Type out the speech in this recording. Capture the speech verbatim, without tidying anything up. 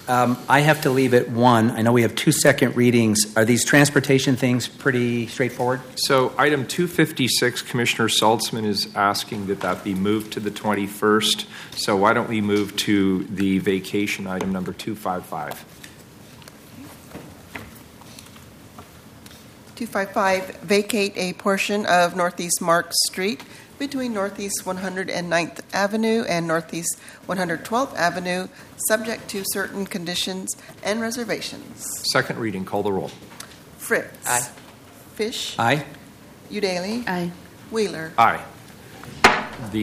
Um, I have to leave at one. I know we have two second readings. Are these transportation things pretty straightforward? So item two fifty-six, Commissioner Saltzman is asking that that be moved to the twenty-first. So why don't we move to the vacation item number two fifty-five? two fifty-five, vacate a portion of Northeast Mark Street between Northeast one hundred ninth Avenue and Northeast one hundred twelfth Avenue, subject to certain conditions and reservations. Second reading, call the roll. Fritz. Aye. Fish. Aye. Udaly. Aye. Wheeler. Aye.